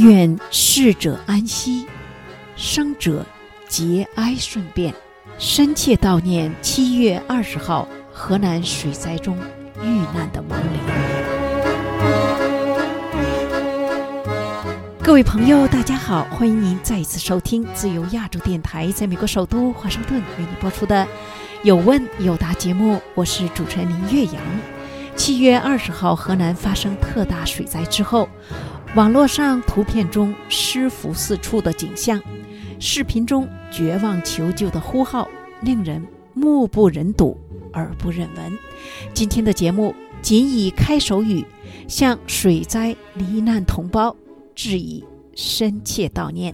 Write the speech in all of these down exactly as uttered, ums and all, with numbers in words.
愿逝者安息，生者节哀顺变。深切悼念七月二十号河南水灾中遇难的亡灵。各位朋友大家好，欢迎您再一次收听自由亚洲电台在美国首都华盛顿为你播出的有问有答节目，我是主持人林月阳。七月二十号河南发生特大水灾之后，网络上图片中尸浮四处的景象，视频中绝望求救的呼号，令人目不忍睹，耳不忍闻。今天的节目仅以开首语向水灾罹难同胞致以深切悼念。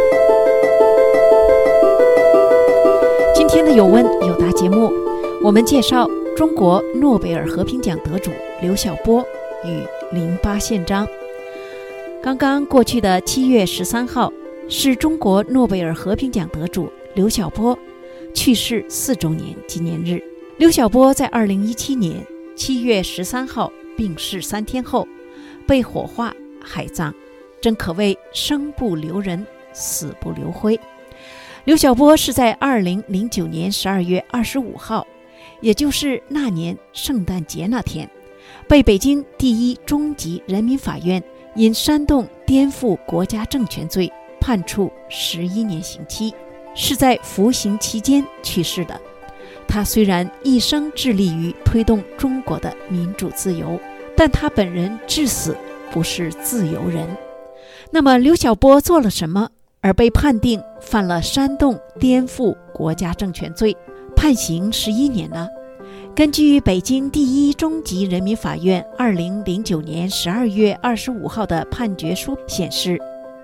今天的有问有答节目，我们介绍中国诺贝尔和平奖得主刘晓波与零八宪章。刚刚过去的七月十三号是中国诺贝尔和平奖得主刘晓波去世四周年纪念日。刘晓波在二零一七年七月十三号病逝三天后被火化海葬，真可谓生不留人，死不留灰。刘晓波是在二零零九年十二月二十五号，也就是那年圣诞节那天，被北京第一中级人民法院因煽动颠覆国家政权罪判处十一年刑期，是在服刑期间去世的。他虽然一生致力于推动中国的民主自由，但他本人至死不是自由人。那么刘晓波做了什么而被判定犯了煽动颠覆国家政权罪，判刑十一年呢？根据北京第一中级人民法院二零零九年十二月二十五号的判决书显示，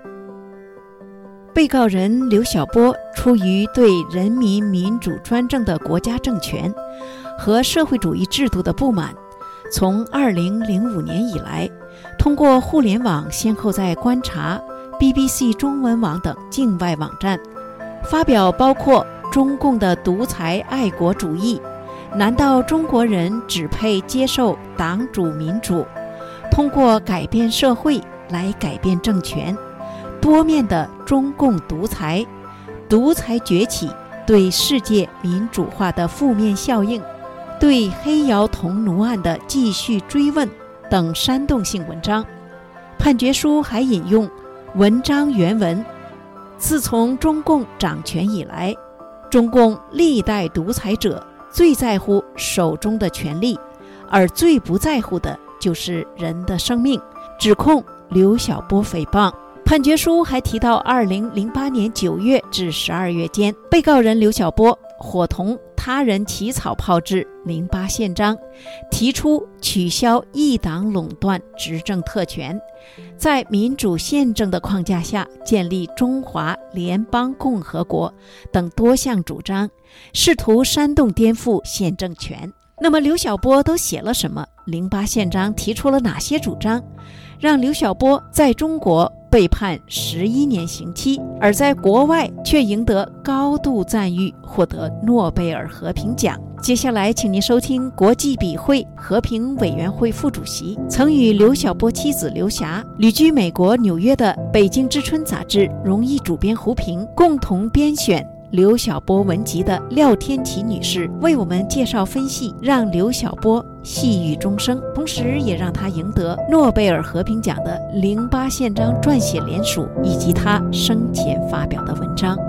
被告人刘晓波出于对人民民主专政的国家政权和社会主义制度的不满，从二零零五年以来，通过互联网先后在观察、B B C 中文网等境外网站发表包括中共的独裁爱国主义、难道中国人只配接受党主民主、通过改变社会来改变政权、多面的中共独裁、独裁崛起对世界民主化的负面效应、对黑窑铜奴案的继续追问等煽动性文章。判决书还引用文章原文：自从中共掌权以来，中共历代独裁者最在乎手中的权力，而最不在乎的就是人的生命，指控刘晓波诽谤。判决书还提到二零零八年九月至十二月间，被告人刘晓波伙同他人起草炮制零八宪章，提出取消一党垄断执政特权，在民主宪政的框架下建立中华联邦共和国等多项主张，试图煽动颠覆宪政权。那么刘晓波都写了什么？零八宪章提出了哪些主张，让刘晓波在中国被判十一年刑期，而在国外却赢得高度赞誉，获得诺贝尔和平奖？接下来请您收听国际笔会和平委员会副主席，曾与刘晓波妻子刘霞旅居美国纽约的北京之春杂志荣誉主编胡平共同编选刘晓波文集的廖天琪女士，为我们介绍分析让刘晓波戏语终生，同时也让他赢得诺贝尔和平奖的零八宪章撰写联署以及他生前发表的文章。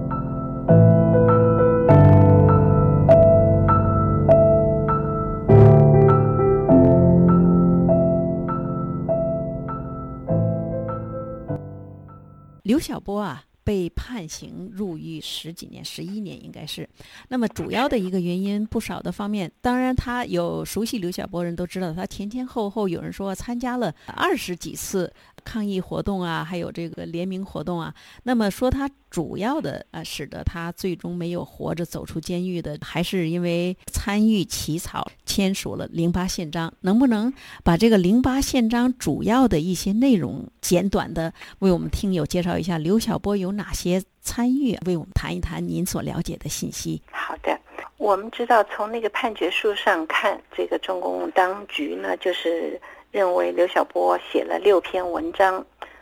刘晓波啊被判刑入狱十几年，十一年应该是。那么主要的一个原因，不少的方面，当然他有熟悉刘晓波人都知道，他前前后后有人说参加了二十几次抗议活动啊，还有这个联名活动啊。那么说他主要的啊，使得他最终没有活着走出监狱的，还是因为参与起草签署了零八宪章。能不能把这个零八宪章主要的一些内容简短的为我们听友介绍一下？刘晓波有哪些参与？为我们谈一谈您所了解的信息。 好的，我们知道从那个判决书上看，这个中共当局呢，就是认为刘晓波写了六篇文章，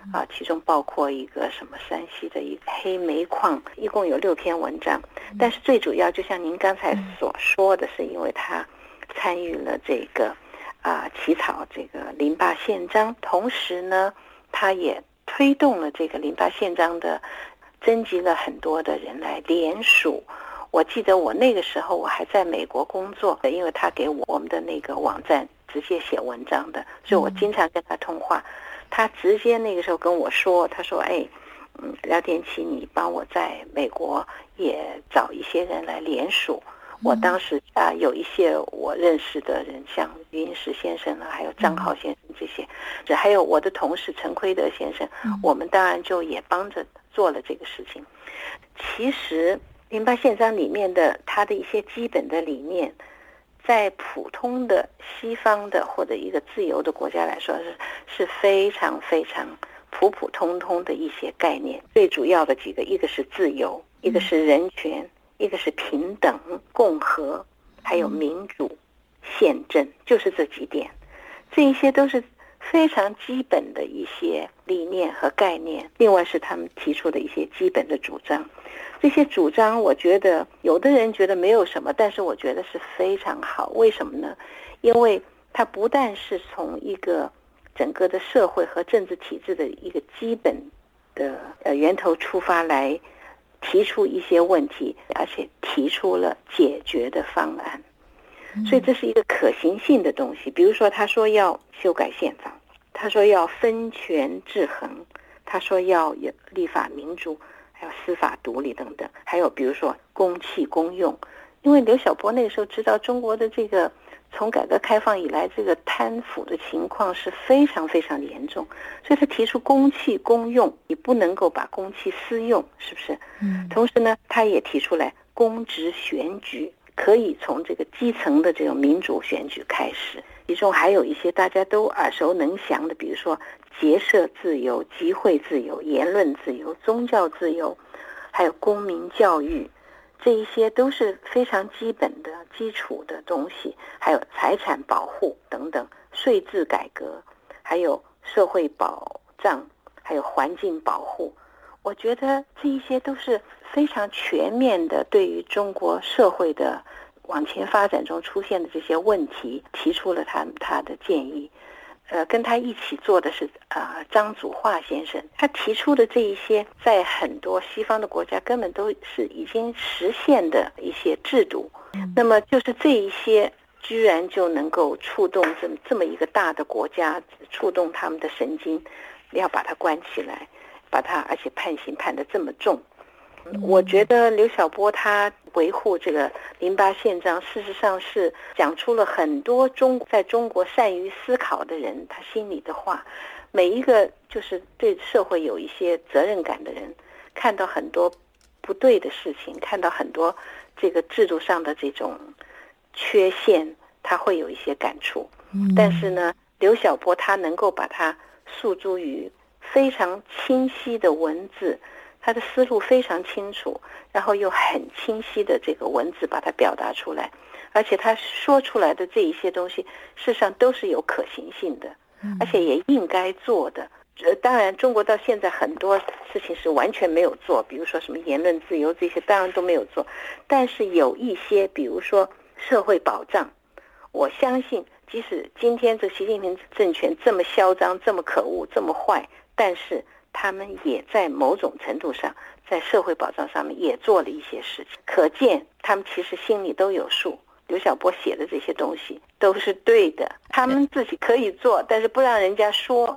啊，其中包括一个什么山西的一个黑煤矿，一共有六篇文章。但是最主要，就像您刚才所说的，是因为他参与了这个啊起草这个零八宪章，同时呢，他也推动了这个零八宪章的，征集了很多的人来联署。我记得我那个时候我还在美国工作，因为他给我们的那个网站直接写文章的，所以我经常跟他通话。他直接那个时候跟我说，他说：“哎，嗯，廖天琪，你帮我在美国也找一些人来联署。”我当时啊，有一些我认识的人，像余英时先生啊，还有张浩先生这些，这还有我的同事陈奎德先生，我们当然就也帮着做了这个事情。其实零八宪章里面的它的一些基本的理念，在普通的西方的或者一个自由的国家来说是是非常非常普普通通的一些概念。最主要的几个，一个是自由，一个是人权，一个是平等、共和，还有民主、宪政，就是这几点。这一些都是非常基本的一些理念和概念。另外是他们提出的一些基本的主张。这些主张我觉得有的人觉得没有什么，但是我觉得是非常好。为什么呢？因为它不但是从一个整个的社会和政治体制的一个基本的呃源头出发来提出一些问题，而且提出了解决的方案。所以这是一个可行性的东西。比如说他说要修改宪法，他说要分权制衡，他说要有立法民主，还有司法独立等等，还有比如说公器公用。因为刘晓波那个时候知道中国的这个从改革开放以来这个贪腐的情况是非常非常严重，所以他提出公器公用，你不能够把公器私用，是不是？嗯。同时呢，他也提出来公职选举，可以从这个基层的这种民主选举开始。其中还有一些大家都耳熟能详的，比如说结社自由、集会自由、言论自由、宗教自由，还有公民教育，这一些都是非常基本的基础的东西。还有财产保护等等，税制改革，还有社会保障，还有环境保护。我觉得这一些都是非常全面的，对于中国社会的往前发展中出现的这些问题提出了他他的建议。呃，跟他一起做的是啊、呃、张祖化先生，他提出的这一些在很多西方的国家根本都是已经实现的一些制度。那么就是这一些居然就能够触动这么这么一个大的国家，触动他们的神经，要把它关起来，把它而且判刑判得这么重。我觉得刘晓波他维护这个零八宪章，事实上是讲出了很多中在中国善于思考的人他心里的话。每一个就是对社会有一些责任感的人，看到很多不对的事情，看到很多这个制度上的这种缺陷，他会有一些感触。但是呢，刘晓波他能够把它诉诸于非常清晰的文字，他的思路非常清楚，然后又很清晰的这个文字把它表达出来，而且他说出来的这一些东西事实上都是有可行性的，而且也应该做的。呃，当然中国到现在很多事情是完全没有做，比如说什么言论自由这些当然都没有做，但是有一些比如说社会保障，我相信即使今天这习近平政权这么嚣张，这么可恶，这么坏，但是他们也在某种程度上在社会保障上面也做了一些事情，可见他们其实心里都有数。刘晓波写的这些东西都是对的，他们自己可以做，但是不让人家说。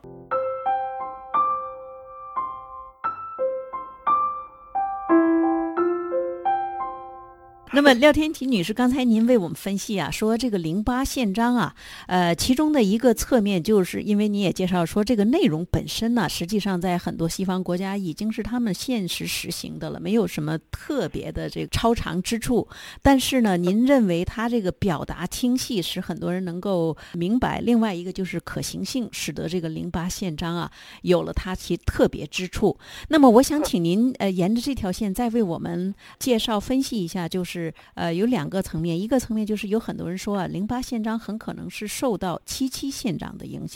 那么廖天琪女士，刚才您为我们分析啊，说这个零八宪章啊，呃，其中的一个侧面，就是因为你也介绍说这个内容本身呢，实际上在很多西方国家已经是他们现实实行的了，没有什么特别的这个超常之处。但是呢，您认为它这个表达清晰，使很多人能够明白。另外一个就是可行性，使得这个零八宪章啊有了它其特别之处。那么我想请您呃沿着这条线再为我们介绍分析一下，就是呃，有两个层面，一个层面就是有很多人说啊，零八宪章很可能是受到七七宪章的影响。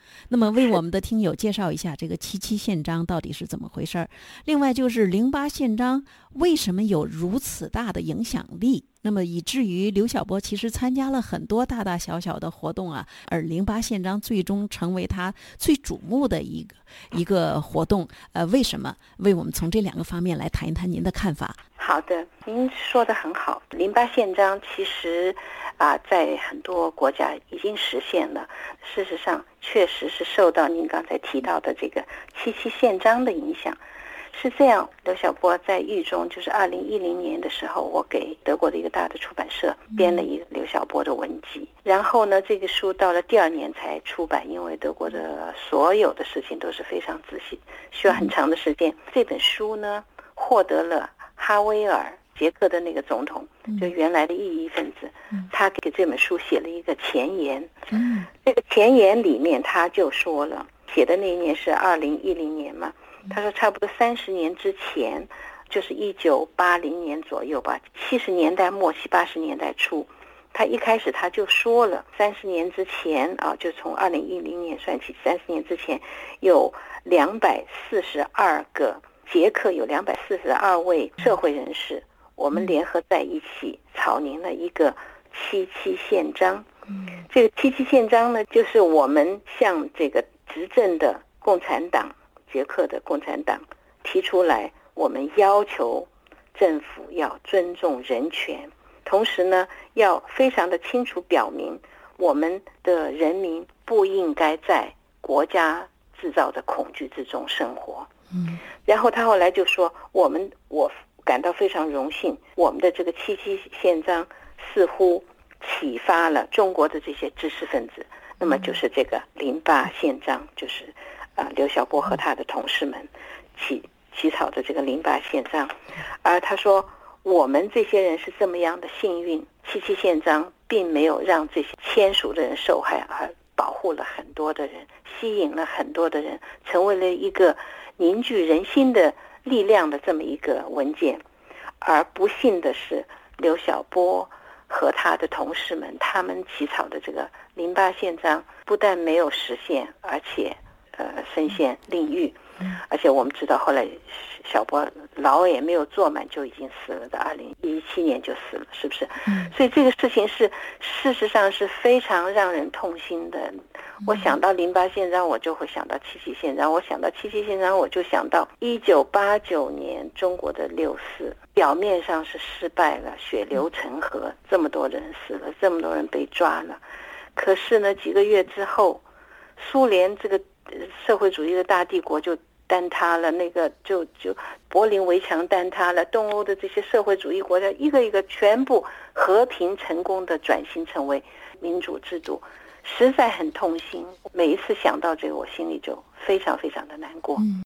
那么为我们的听友介绍一下这个七七宪章到底是怎么回事儿？另外就是零八宪章为什么有如此大的影响力？那么以至于刘晓波其实参加了很多大大小小的活动啊，而零八宪章最终成为他最瞩目的一个一个活动。呃，为什么？为我们从这两个方面来谈一谈您的看法。 好的，您说的很好。零八宪章其实啊，在很多国家已经实现了。事实上，确实是受到您刚才提到的这个七七宪章的影响。是这样，刘晓波在狱中，就是二零一零年的时候，我给德国的一个大的出版社编了一个刘晓波的文集。然后呢，这个书到了第二年才出版，因为德国的所有的事情都是非常仔细，需要很长的时间。这本书呢，获得了哈维尔捷克的那个总统，就原来的异议分子，他给这本书写了一个前言。这个前言里面他就说了，写的那一年是二零一零年嘛。他说差不多三十年之前，就是一九八零年左右吧，七十年代末期八十年代初，他一开始他就说了，三十年之前啊，就从二零一零年算起，三十年之前有两百四十二个捷克有两百四十二位社会人士，我们联合在一起草拟了一个七七宪章。这个七七宪章呢，就是我们向这个执政的共产党。捷克的共产党提出来，我们要求政府要尊重人权，同时呢，要非常的清楚表明，我们的人民不应该在国家制造的恐惧之中生活。嗯，然后他后来就说，我们我感到非常荣幸，我们的这个七七宪章似乎启发了中国的这些知识分子。那么就是这个零八宪章，就是啊，刘晓波和他的同事们起起草的这个零八宪章。而他说，我们这些人是这么样的幸运，七七宪章并没有让这些签署的人受害，而保护了很多的人，吸引了很多的人，成为了一个凝聚人心的力量的这么一个文件。而不幸的是，刘晓波和他的同事们，他们起草的这个零八宪章不但没有实现，而且呃身陷囹圄。而且我们知道后来小波牢也没有坐满就已经死了的，二零一七年就死了，是不是？所以这个事情是事实上是非常让人痛心的。我想到零八宪章，我就会想到七七宪章；我想到七七宪章，我就想到一九八九年中国的六四，表面上是失败了，血流成河，这么多人死了，这么多人被抓了。可是呢，几个月之后，苏联这个社会主义的大帝国就坍塌了，那个就就柏林围墙坍塌了，东欧的这些社会主义国家一个一个全部和平成功的转型成为民主制度，实在很痛心。每一次想到这个，我心里就非常非常的难过。嗯，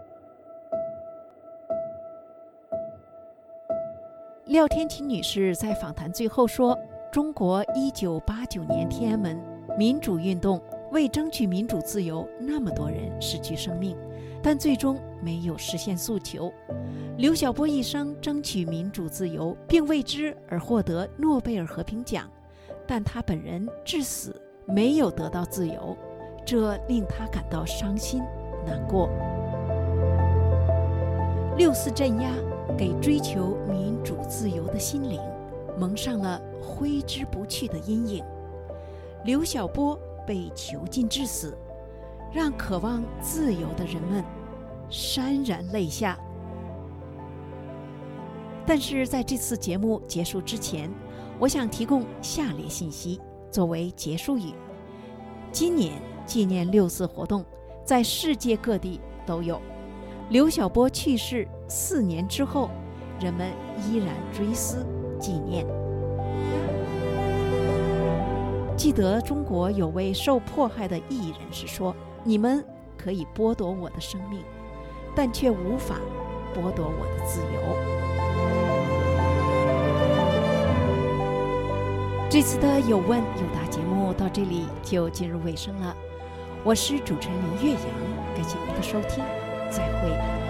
廖天琴女士在访谈最后说，中国一九八九年天安门民主运动为争取民主自由，那么多人失去生命，但最终没有实现诉求。刘晓波一生争取民主自由，并为之而获得诺贝尔和平奖，但他本人至死没有得到自由，这令他感到伤心难过。六四镇压给追求民主自由的心灵蒙上了挥之不去的阴影。刘晓波被囚禁致死，让渴望自由的人们潸然泪下。但是在这次节目结束之前，我想提供下列信息作为结束语。今年纪念六四活动在世界各地都有，刘晓波去世四年之后，人们依然追思纪念。记得中国有位受迫害的异议人士说，你们可以剥夺我的生命，但却无法剥夺我的自由。这次的有问有答节目到这里就进入尾声了，我是主持人林岳阳，感谢您的收听，再会。